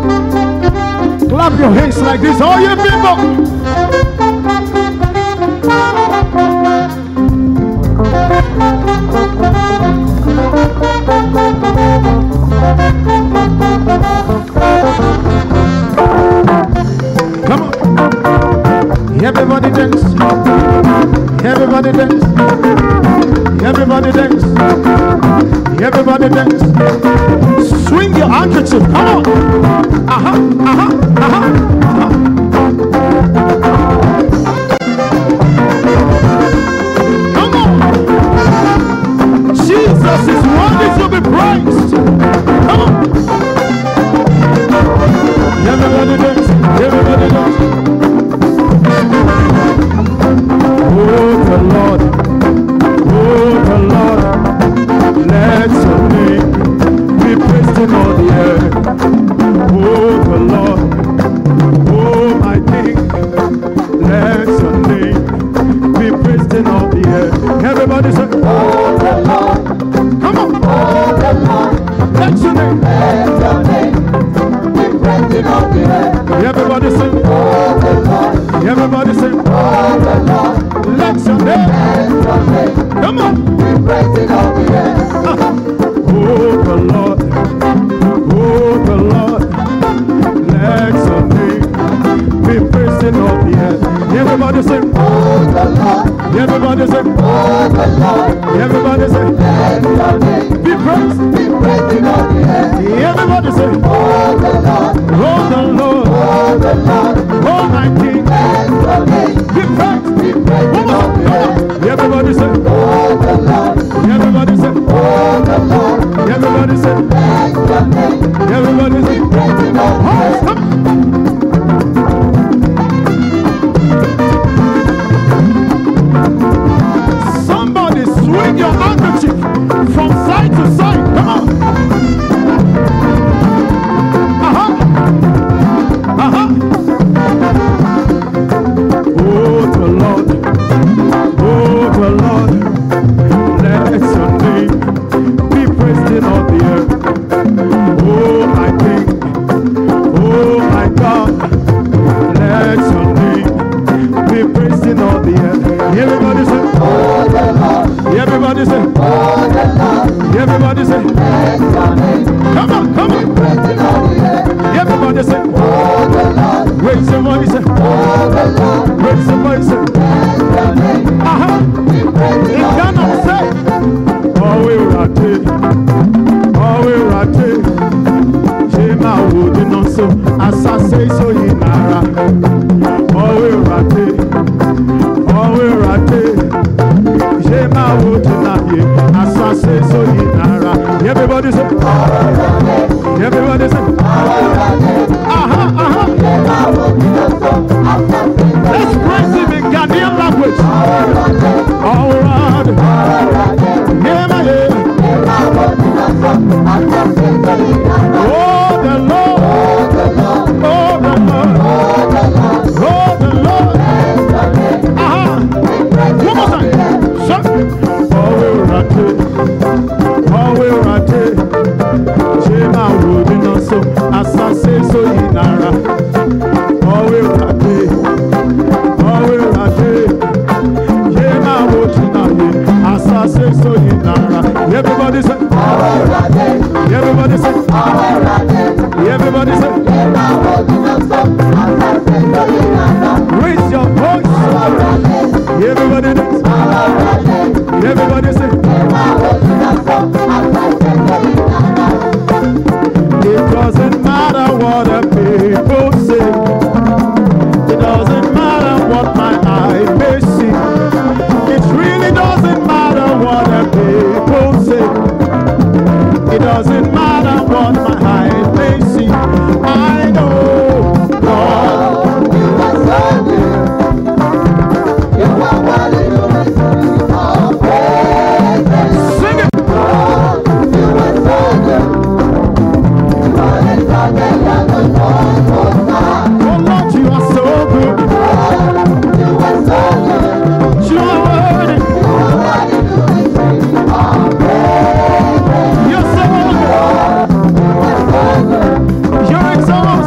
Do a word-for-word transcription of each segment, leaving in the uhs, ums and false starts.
Clap your hands like this, all you people. Come on. Everybody dance. Everybody dance. Everybody dance. Everybody dance. Swing your handkerchief. Come on. Uh-huh. Uh-huh. Uh-huh. Uh-huh. Come on. Jesus is worthy to be praised. Come on. Everybody dance. Everybody dance. Oh, the Lord. Oh, the Lord. Let your name be praised in all the earth. Oh, the Lord. Oh, my King. Let your name be praised in all the earth. Everybody say, oh, the Lord. Come on. Oh, the Lord. Let your name. Let your name be praised in all the earth. Everybody say, oh, the Lord. Everybody say, oh, the Lord. Let your name. Let your name. Come on. Be praised in all the earth. Uh, oh, the Lord. Oh, the Lord. Let your name be praised in all the earth. Everybody say, oh, the Lord. Everybody say, oh, the Lord. Everybody say, let your name be praised. Be praised in all the earth. Everybody say, oh, the Lord. Oh, the Lord. Oh, the Lord. Oh, my King. Let your name be praised. Be praised in all the earth. Everybody say, oh, the Lord. Everybody say, oh, the Lord. Everybody say, let your name. Everybody say, be praised in all the earth. Somebody swing your handkerchief from side to side. Come on. Uh-huh. Uh-huh. Oh, the Lord. Oh, the Lord. Let your name be praised in all the earth. Oh, my King. Oh, my God. Let your name be praised in all the earth. Everybody say, oh, the Lord. Everybody say, oh, the Lord. Everybody say, let your name. Come on, come on. Be praised in all the earth. Everybody say, oh, the Lord. Raise your voice, say, oh, the Lord. Raise your voice, say, let your name. Uh-huh. Be praised in all the earth. It cannot say, oh, we're right here. Oh, we're right here. Shema would not so. As I say so in Nara. Oh, we're right here. Oh, we're right here. Shema would not hear. As I say so in Nara. Everybody say, everybody say, aha, aha. Let's praise him in Ghanaian language. All right. Yema, yeah. Oh, the Lord. Oh, the Lord. Oh, the Lord. Aha. One more time. Shut. Oh, we're right here. Oh, we're right here. Shema would not so. As I say so in Nara. Oh, we're right here. Oh, we're right here. Shema would not hear. As I say so in Nara. Everybody say. Everybody say. Everybody say. Raise your voice. Everybody dance. Everybody say. It doesn't matter what the people say. It doesn't matter what my eye may see. It really doesn't matter what the people say. It doesn't matter what my eye may see. I know God. You are so good. You are worthy to receive all praise. Sing it. God, you are so good. You are exalted and the Lord most high. Oh Lord, you are so good. God, you are so good. You are worthy. You are worthy to receive all praise. You're so good. God, you are so good. You're exalted.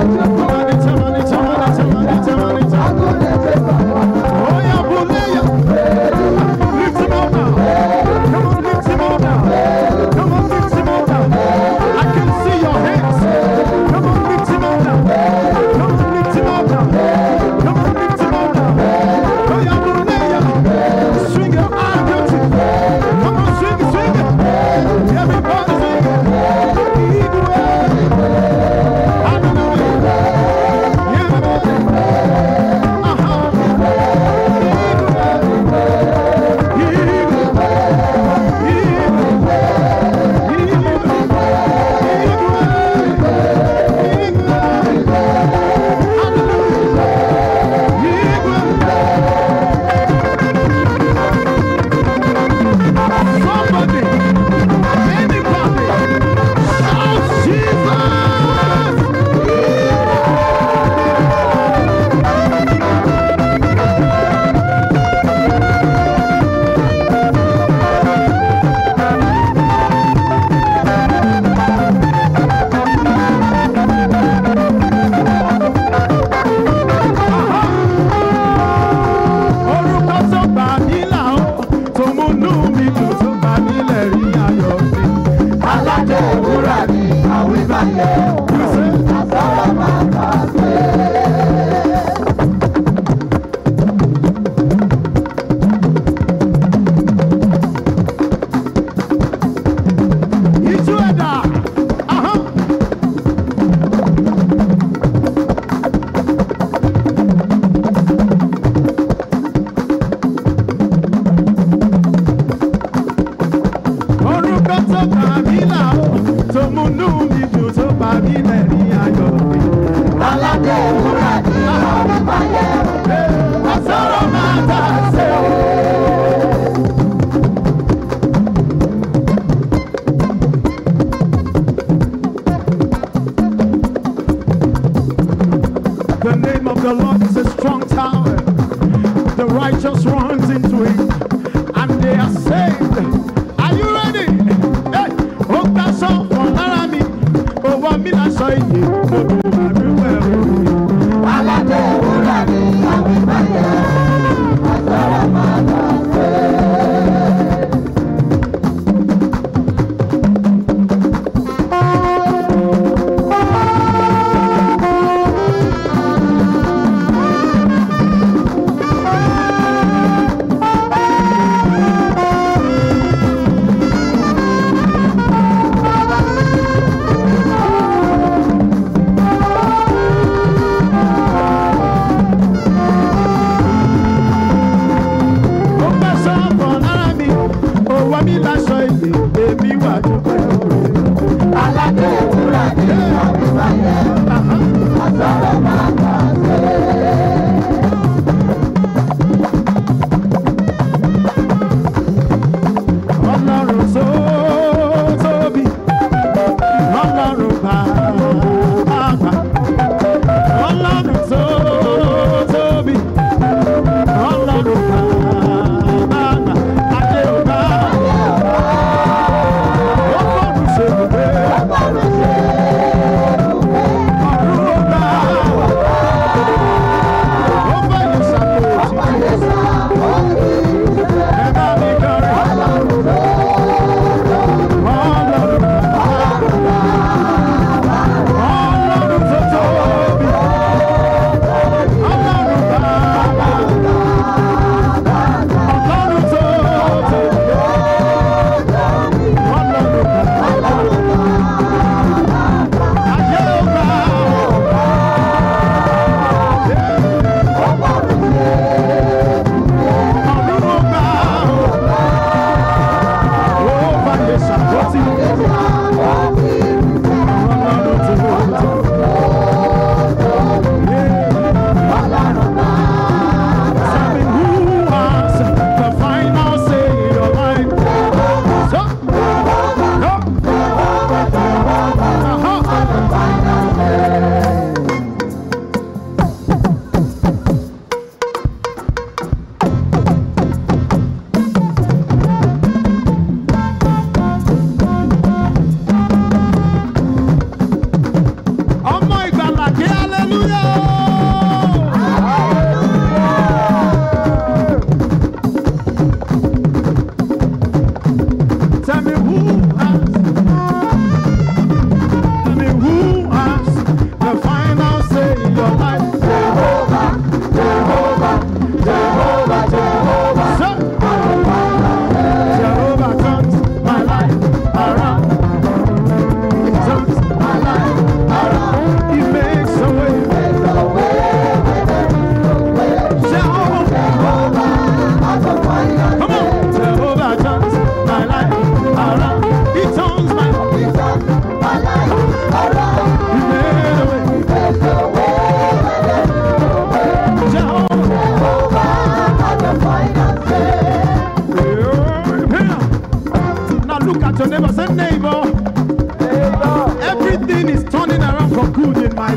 Thank you.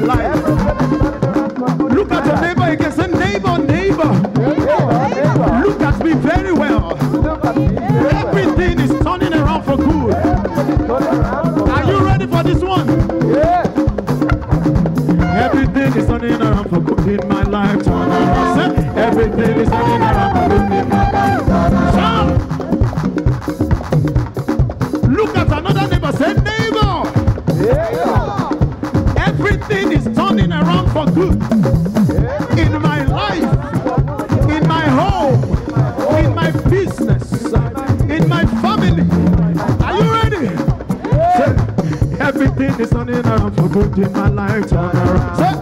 life. Look at your neighbor again. Say, neighbor, neighbor. Look at me very well. Everything is turning around for good. Are you ready for this one? Everything is turning around for good in my life. Turn around. Say, everything is turning around for good in my life. Shout. Look at another neighbor. Say, neighbor. Everything is turning around for good in my life, in my home, in my business, in my family. Are you ready? Say, everything is turning around for good in my life. Turn around. Say,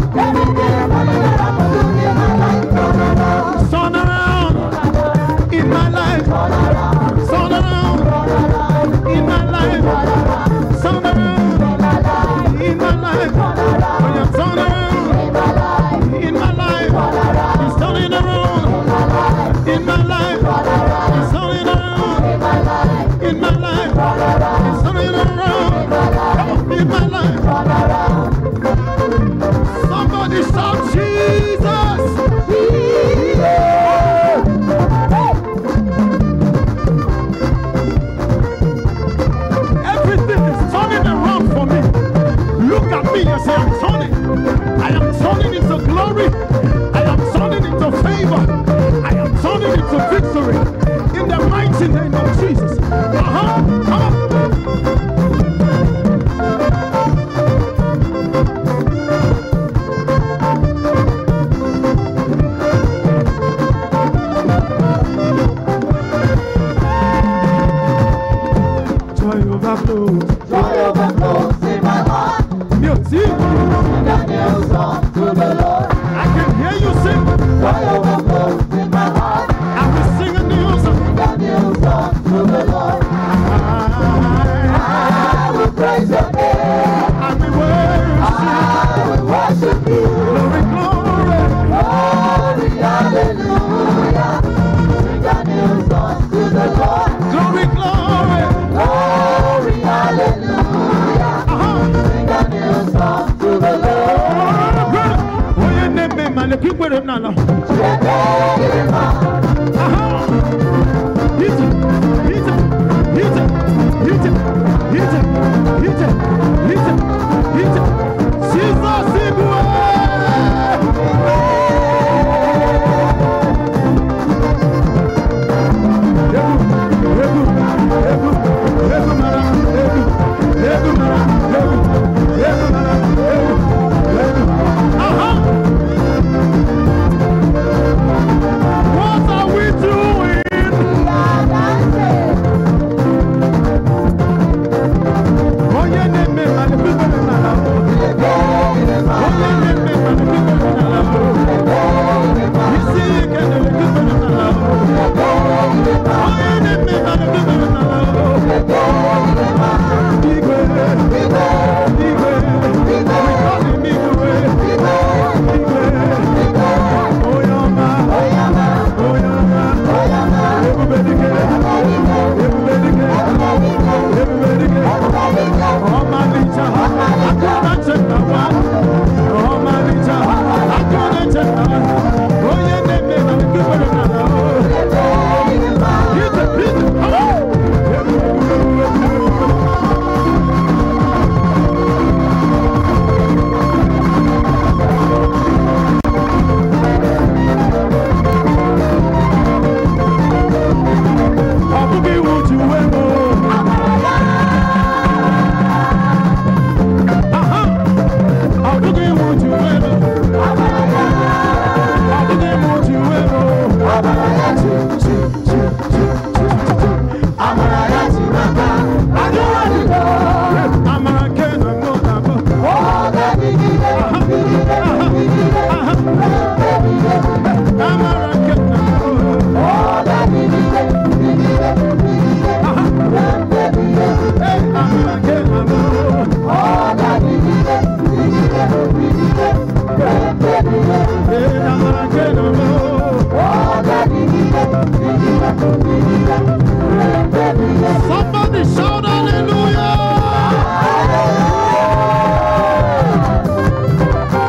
turn around in my life. Turn around in my life. Turn around in my life. Oh, yeah, turn around in my life. It's turning around in my life. It's turning around in my life. It's turning around in my life. Somebody shout Jesus! Everything is turning around for me. Look at me and say, I'm turning. I am turning into glory. I am turning into favor. I am turning into victory. In the mighty name of Jesus. Uh-huh. Come on. Joy overflows. Joy overflows in my heart. Music. Sing a new song to the Lord. I can hear you sing. Joy overflows in my heart. I will sing a new song. Sing a new song to the Lord. I will praise your name. I will worship. I will worship you. Glory, glory. Glory, hallelujah. Sing a new song to the Lord. Glory, glory. Glory, hallelujah. Uh-huh. Sing a new song to the Lord. Oh, your name, man. Keep with him now. Uh-huh. Hit it, hit it, hit it, hit it, hit it, hit it, hit it, hit it. Jesus, Igwe. Uh-huh. What are we doing? Oh, yeah, name me, man, the people in the house. Oh, yeah, name me, man, the people in the house. You see, you can do the people in the house. Oh, yeah, name me, man, the people in the house. Igwe, Igwe, Igwe, we call him Igwe. Igwe, oh, yeah, man, oh, yeah, man, everybody get, everybody get, everybody get. Oh, my nature, I couldn't check that one. Oh, my nature, I couldn't check that one. Oh, yeah, name me, man, the people in the house. Hit it, hit it, come on. Somebody shout hallelujah!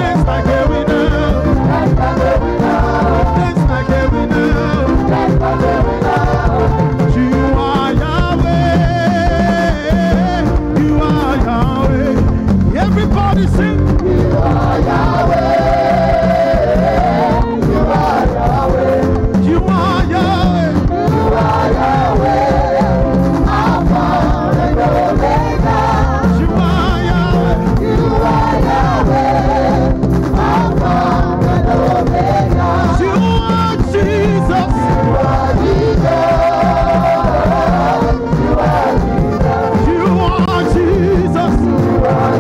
Dance like a winner. Dance like a winner. Dance like a winner. Dance like a winner. You are Yahweh. You are Yahweh. Everybody sing. You are Yahweh. You are Yahweh. You are Yahweh. You are Yahweh. Alpha and Omega. You are Yahweh. You are Yahweh. Alpha and Omega. You are Jesus. You are Jesus. You are Jesus. You are Jesus. You are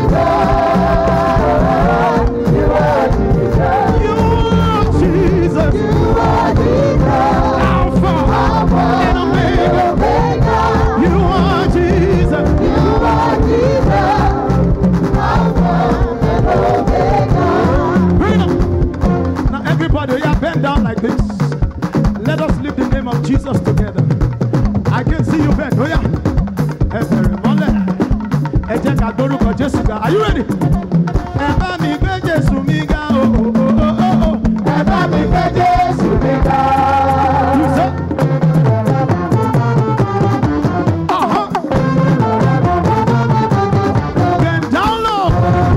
Jesus. You are Jesus. You are Jesus. You are Jesus. Alpha and Omega. Omega. You are Jesus. You are Jesus. Alpha and Omega. Bring up. Now everybody, yeah, bend down like this. Let us lift the name of Jesus together. I can see you bend. Oh yeah. Ẹ bẹ̀rẹ̀ mọ́lẹ̀. Ẹ jẹ́ ká gbórúkọ Jésù ga. Are you ready? Ẹ bá mi gbé Jésù mi ga. Oh, oh, oh, oh, oh. Ẹ bá mi gbé Jésù mi ga. You say? Uh-huh. Bend down low.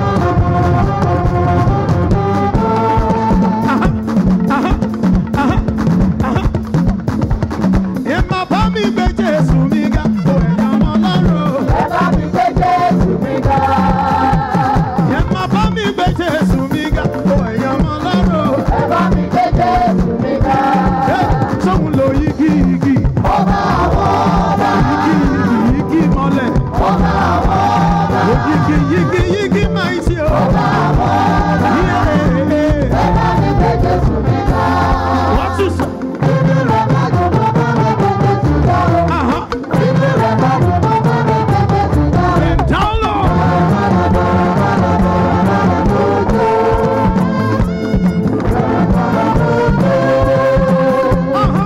Uh-huh. Uh-huh. Uh-huh. Uh-huh. Ẹ má bá mi gbé Jésù mi ga. Oh, ẹ̀yin ọmọ Ọlọ́run. Ẹ bá mi gbé Jésù mi ga. Ẹ má bá mi gbé Jésù mi ga. Oh, ẹ̀yin ọmọ Ọlọ́run. Ẹ bá mi gbé Jésù mi ga. Ẹ sóhun lo yigi yigi. Ọba àwọn ọba. Yigi yigi yigi mọ́lẹ̀. Ọba àwọn ọba. Yigi yigi yigi máa ń ṣe o. Ọba àwọn ọba. Yeah. Ẹ bá mi gbé Jésù mi ga. Wọ́n tún sọ. Ibi rẹ̀ bá dùn mọ́ bá mi gbé Jésù ga. Uh-huh. Ibi rẹ̀ bá dùn mọ́ bá mi gbé Jésù ga. Bend down low. Uh-huh.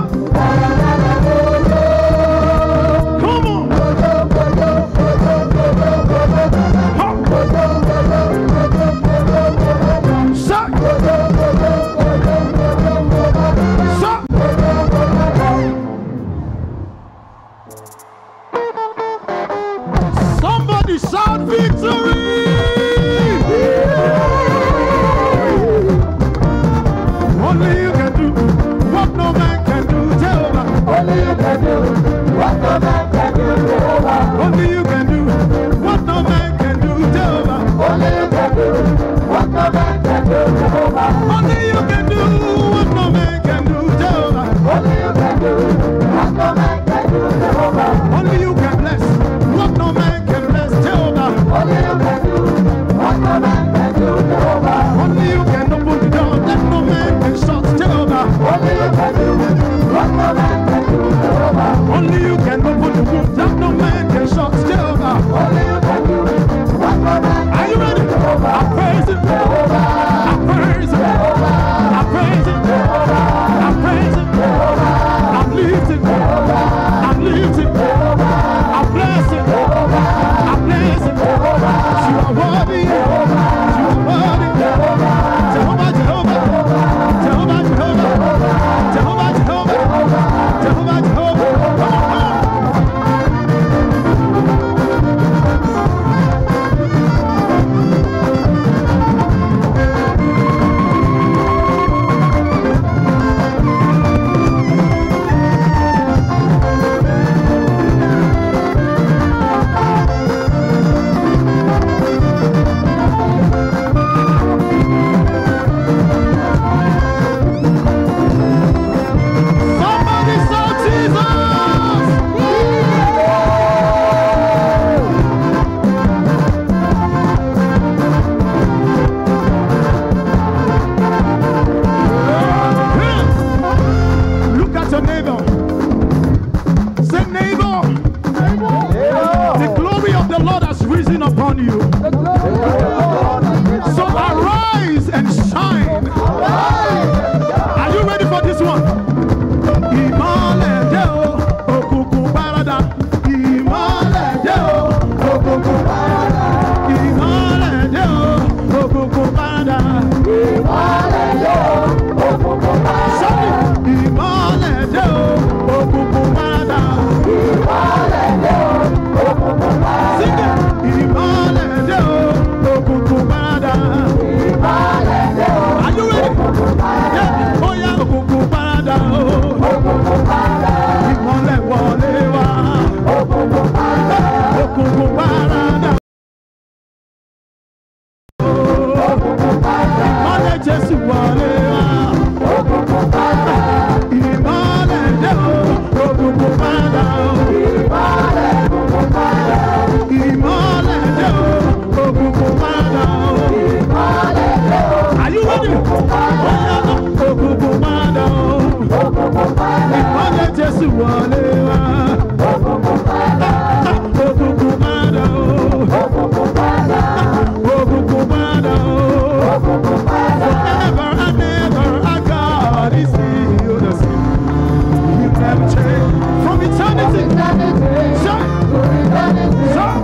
Come on. Huh. Shut. Shut. Somebody shout victory! Only you can do what no man can do, Jehovah. Only you can do what no man can do, Jehovah. Only you can do what no man can do, Jehovah. Only you can do what no man can do, Jehovah. Only you can do what no man can do, Jehovah. Only you can do what no man can do, Jehovah. Only you can bless what no man can bless, Jehovah. Only you can do what no man can do, Jehovah. Only you can open the door that no man can shut, Jehovah. Only you can do what no man can do, Jehovah. Only you can open the womb that no man can shut, Jehovah. Only you can do what no man Are you ready? I praise him. I praise him. Jehovah. ìmọ́lẹ̀ dé o, òkùnkùn parada. Sọ́ni ìmọ́lẹ̀ dé o, òkùnkùn parada. Ìmọ́lẹ̀ dé o, òkùnkùn parada. Sígẹ̀ ìmọ́lẹ̀ dé o, òkùnkùn parada. Ìmọ́lẹ̀ dé o, Are you ready? òkùnkùn parada. Yeah. Ó yá òkùnkùn parada o. Òkùnkùn parada. Ìmọ́lẹ̀ wọlé wá. Òkùnkùn parada. Òkùnkùn parada. Òkùnkùn parada. Ìmọ́lẹ̀ Jésù wọlé wá. Òkùnkùn parada. Ìmọ́lẹ̀ dé o, òkùnkùn parada o. Ìmọ́lẹ̀ òkùnkùn parada. Ìmọ́lẹ̀ dé o, òkùnkùn parada o. Ìmọ́lẹ̀ dé o, Are you ready? òkùnkùn parada. Ó yá òkùnkùn parada o. Òkùnkùn parada. Ìmọ́lẹ̀ Jésù wọlé wá. Òkùnkùn parada. Òkùnkùn parada o. Òkùnkùn parada. Òkùnkùn parada o. Òkùnkùn parada. Forever and ever our God is still the same. He never changed from eternity. Shine. Shine.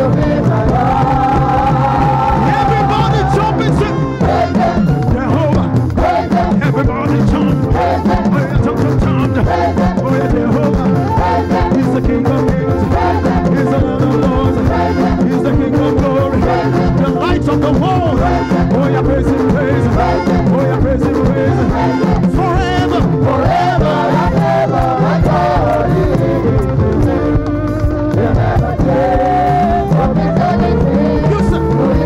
Everybody jump and sing. Jehovah. Everybody jump. Oh yeah, jump, jump, jump. Oh yeah, Jehovah. He's the King of Kings. He's the Lord of Lords. He's the King of Glory. The light of the world. Oh yeah, praise Him, praise Him. Oh yeah, praise Him, praise Him. Forever, forever. You say,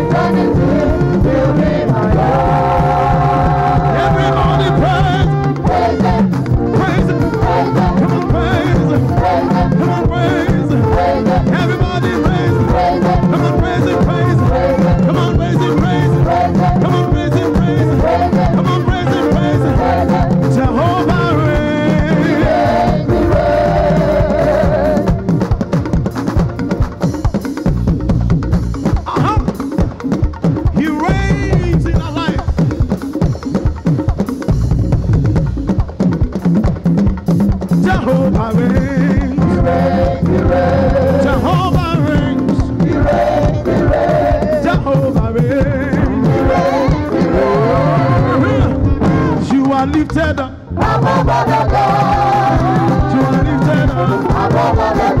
everybody praise, praise Him. Come on, praise Him. Come on, praise Him. Everybody praise Him. Come on, praise Him, praise Him. Come on, praise Him, praise Him. Come on, praise Him, praise Him. Come on, praise Him, praise Him. Jehovah reigns. Uh-huh. He reigns in our life. Jehovah reigns. Jehovah reigns. Jehovah reigns. You are lifted up. You are lifted up.